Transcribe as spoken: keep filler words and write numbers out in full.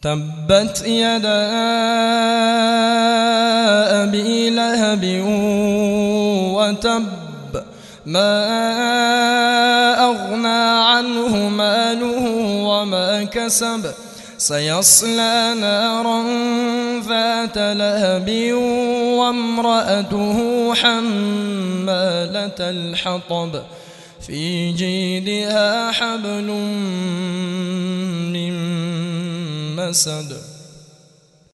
تبت يدا أبي لهب وتب ما أغنى عنه ماله وما كسب سيصلى نارا ذات لهب وامرأته حمالة الحطب في جيدها حبل من مسد.